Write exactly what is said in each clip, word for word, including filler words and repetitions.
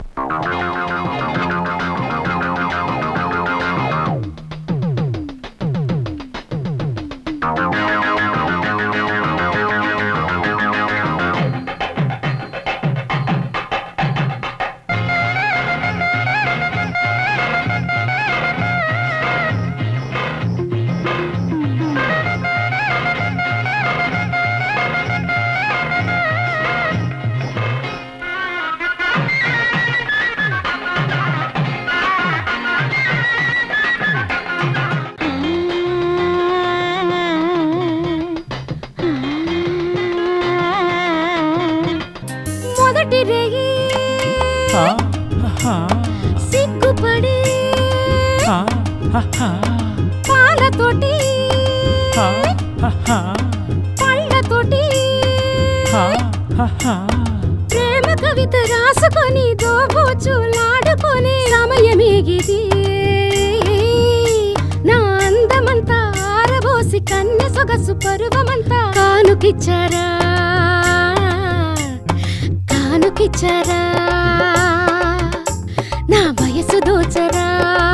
సిగ్గుపడి పాలతోటి పళ్ళతోటి ప్రేమ కవిత రాసుకొని దోబోచులాడుకొని సమయమేగిది నా అందమంతా ఆరబోసి కన్నె సొగసు పరువమంతా కానుకిచ్చారా కానుకిచ్చారా నా వయసు దోచరా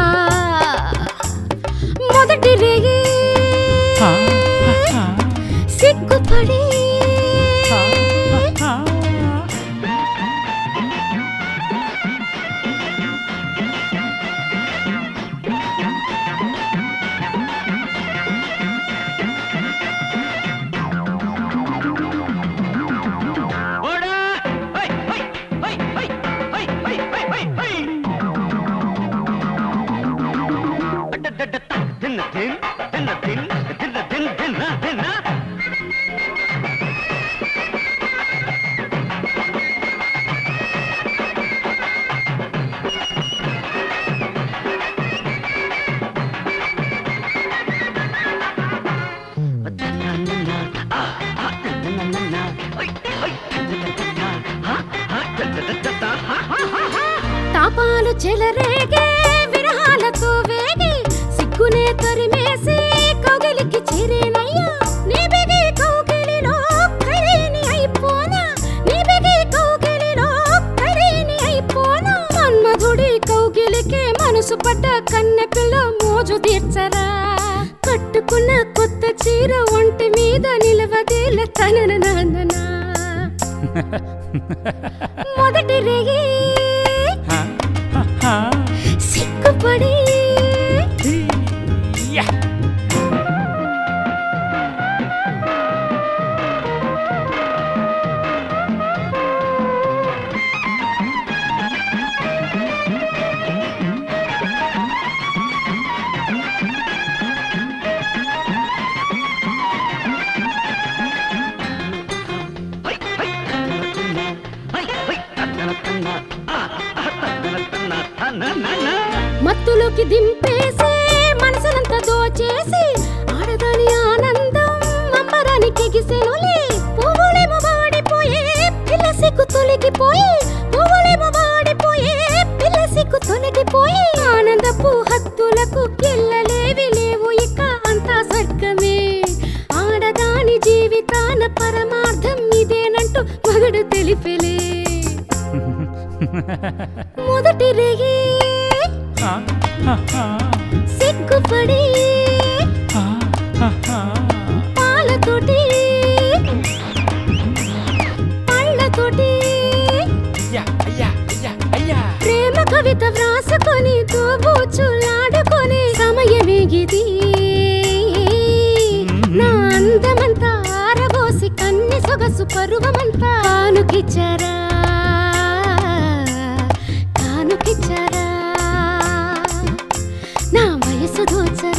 మొదటి రేగి సిగ్గుపడి తాపాలు చెలరేగే విరహాలతో వేగి సిగ్గునే తరిమేసి కౌగిలికి చేరేనయ్యా నీ బిగి కౌగిలిలో ఖైరీని అయిపోనా నీ బిగి కౌగిలిలో ఖైరీని అయిపోనా మన్మధుడి కౌగిలికే మనసు పడ్డ కన్నె పిల్ల మోజు తీర్చరా కట్టుకున్న కొత్త చీర ఒంటి మీద నిలవదేల తనన నాన్ననా మొదటి రేగి సిగ్గుపడి మత్తులోకి దింపేసి మనసునంతా దోచేసి ఆడదాని ఆనందం అంబరానికి ఎగిసెనులే పువ్వులేమో వాడిపోయే పిల్ల సిగ్గు తొలగిపోయి పువ్వులేమో వాడిపోయే పిల్ల సిగ్గు తొలగిపోయి ఆనందపు హత్తులకు ఎల్లలేవి లేవు ఇక అంతా స్వర్గమే ఆడదాని జీవితాన పరమార్థం ఇదేనంటూ మగడు తెలిపెలే మొదటి రేగి సిగ్గుపడి పాలతోటి పళ్ళతోటి ప్రేమ కవిత వ్రాసుకొని తోబూచులాడుకొని సమయమేగిది నా అందమంతా ఆరబోసి కన్నె సొగసు పరువమంతా కానుకిచ్చారా కానుకిచ్చారా నా వయసు దోచరా